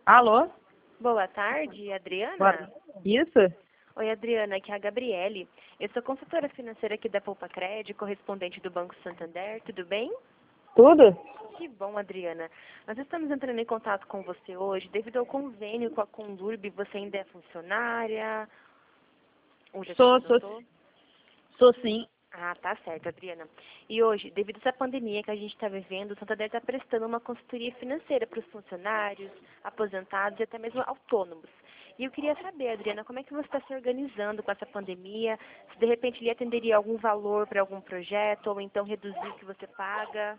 Alô? Boa tarde, Bora. Adriana. Isso? Oi, Adriana, aqui é a Gabriele. Eu sou consultora financeira aqui da Poupa Cred, correspondente do Banco Santander. Tudo bem? Tudo? Que bom, Adriana. Nós estamos entrando em contato com você hoje devido ao convênio com a Condurb. Você ainda é funcionária? Ou já se Sou, aposentou? sou sim. Ah, tá certo, Adriana. E hoje, devido a essa pandemia que a gente está vivendo, o Santander está prestando uma consultoria financeira para os funcionários, aposentados e até mesmo autônomos. E eu queria saber, Adriana, como é que você está se organizando com essa pandemia? Se de repente lhe atenderia algum valor para algum projeto, ou então reduzir o que você paga?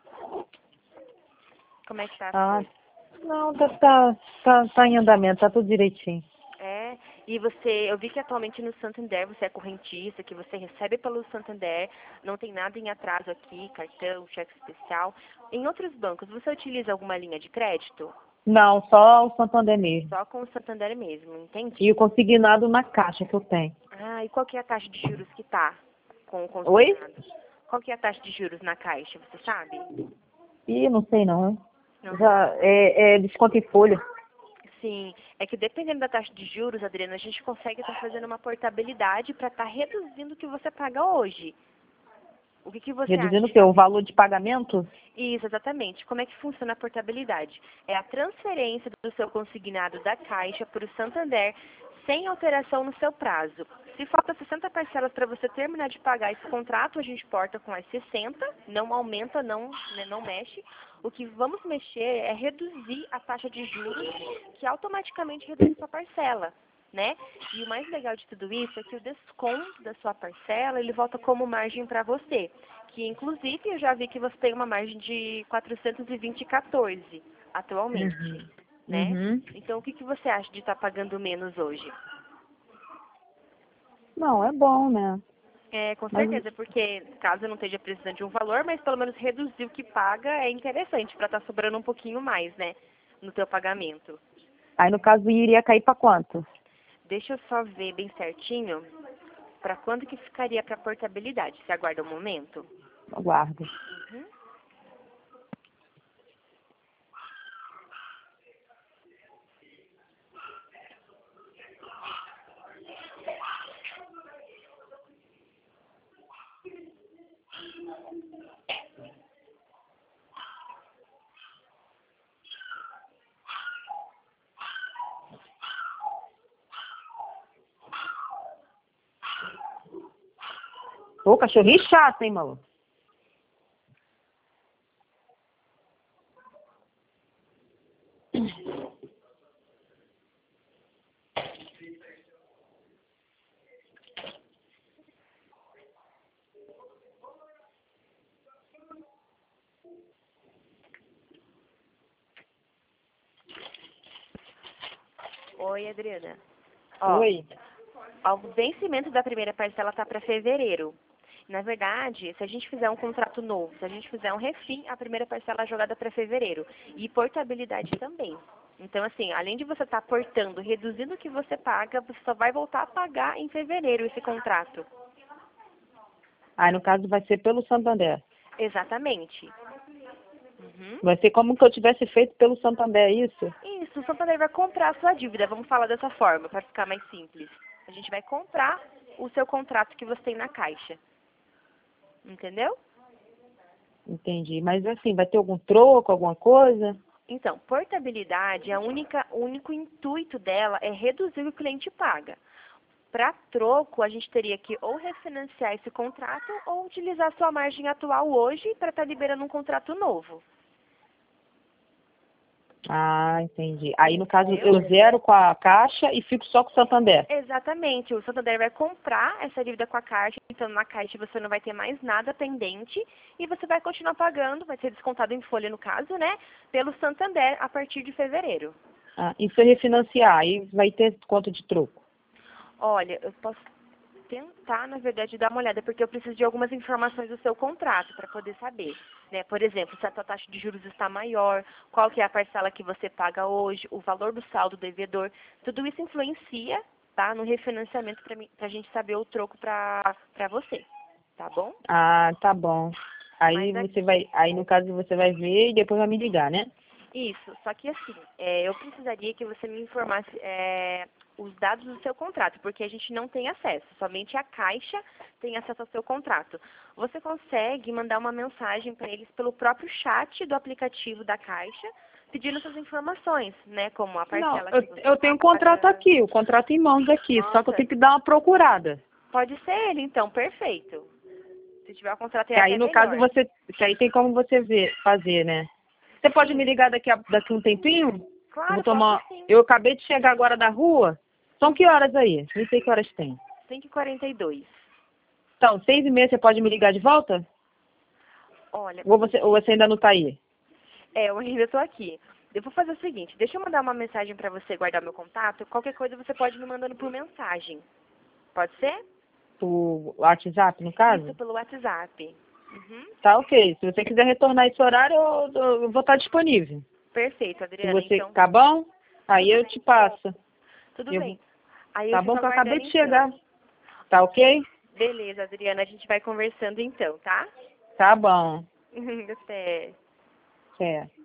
Como é que está as Ah, coisas? não, tá em andamento, tá tudo direitinho. É, e você, eu vi que atualmente no Santander você é correntista, que você recebe pelo Santander, não tem nada em atraso aqui, cartão, cheque especial. Em outros bancos, você utiliza alguma linha de crédito? Não, só o Santander mesmo. Só com o Santander mesmo, E entendi. o consignado na caixa que eu tenho. Ah, e qual que é a taxa de juros que tá com o Oi? consignado? Qual que é a taxa de juros na caixa, você sabe? Ih, não sei não, hein? Não Já sabe? é desconto em folha. Sim, é que dependendo da taxa de juros, Adriana, a gente consegue estar fazendo uma portabilidade para estar reduzindo o que você paga hoje. O que você acha Reduzindo de o quê? estar... O valor de pagamento? Isso, exatamente. Como é que funciona a portabilidade? É a transferência do seu consignado da Caixa para o Santander sem alteração no seu prazo. Se falta 60 parcelas para você terminar de pagar esse contrato, a gente porta com as 60, não aumenta, não, né, não mexe. O que vamos mexer é reduzir a taxa de juros, que automaticamente reduz sua parcela, né? E o mais legal de tudo isso é que o desconto da sua parcela, ele volta como margem para você, que inclusive eu já vi que você tem uma margem de 420,14 atualmente, Uhum. né? Uhum. Então o que você acha de estar pagando menos hoje? Não, é bom, né? É, com Mas certeza, porque caso eu não esteja precisando de um valor, mas pelo menos reduzir o que paga é interessante para estar sobrando um pouquinho mais, né, no teu pagamento. aí no caso iria cair para quanto? Deixa eu só ver bem certinho para quando que ficaria para portabilidade. Você aguarda um momento? Aguardo. Uhum. Ô, cachorrinho chato, hein, maluco? Oi, Adriana. Ó, Oi. o vencimento da primeira parcela tá para fevereiro. Na verdade, se a gente fizer um contrato novo, se a gente fizer um refim, a primeira parcela é jogada para fevereiro. E portabilidade também. Então, assim, além de você estar portando, reduzindo o que você paga, você só vai voltar a pagar em fevereiro esse contrato. Aí no caso vai ser pelo Santander. Exatamente. Uhum. Vai ser como que eu tivesse feito pelo Santander, é isso? Isso, o Santander vai comprar a sua dívida. Vamos falar dessa forma, para ficar mais simples. A gente vai comprar o seu contrato que você tem na caixa. Entendeu? Entendi. Mas assim, vai ter algum troco, alguma coisa? Então, portabilidade, o único intuito dela é reduzir o que o cliente paga. Para troco, a gente teria que ou refinanciar esse contrato ou utilizar a sua margem atual hoje para estar liberando um contrato novo. Ah, entendi. Aí no caso Entendeu? eu zero com a Caixa e fico só com o Santander. Exatamente. O Santander vai comprar essa dívida com a Caixa, então na Caixa você não vai ter mais nada pendente e você vai continuar pagando, vai ser descontado em folha no caso, né, pelo Santander a partir de fevereiro. Ah, e se eu refinanciar, aí vai ter conta de troco. Olha, eu posso tentar, na verdade, dar uma olhada, porque eu preciso de algumas informações do seu contrato para poder saber. Né? Por exemplo, se a sua taxa de juros está maior, qual que é a parcela que você paga hoje, o valor do saldo devedor, tudo isso influencia, tá, no refinanciamento para a gente saber o troco para você, tá bom? Ah, tá bom. Aí Mas você vai, aí no caso você vai ver e depois vai me ligar, né? Isso, só que assim, eu precisaria que você me informasse os dados do seu contrato, porque a gente não tem acesso, somente a Caixa tem acesso ao seu contrato. Você consegue mandar uma mensagem para eles pelo próprio chat do aplicativo da Caixa, pedindo suas informações, né, como a Não, parcela que você eu tenho um contrato paga. aqui, o contrato em mãos aqui, só que eu Nossa, tenho que dar uma procurada. pode ser ele então, perfeito. Se tiver o contrato é Que aí, até no caso, melhor. que aí tem como você fazer, né? Você pode me Sim, ligar daqui um tempinho? Eu vou claro, posso tomar. sim. Eu acabei de chegar agora da rua. São que horas aí? Nem sei que horas tem. 5h42. Então, 6h30 você pode me ligar de volta? Olha, Ou você ainda não tá aí? eu ainda estou aqui. Eu vou fazer o seguinte, deixa eu mandar uma mensagem para você guardar meu contato. Qualquer coisa você pode me mandando por mensagem. Pode ser? Por WhatsApp, no Isso, caso? pelo WhatsApp. Uhum. Tá ok. Se você quiser retornar esse horário, eu vou estar disponível. Perfeito, Se Adriana. você. Então, Tá bom? Aí tudo eu bem. te passo. Tudo Eu, bem. Aí eu tá bom fico que eu acabei aguardando de então. chegar. Tá ok? Beleza, Adriana. A gente vai conversando então, tá? Tá bom. Até. Certo.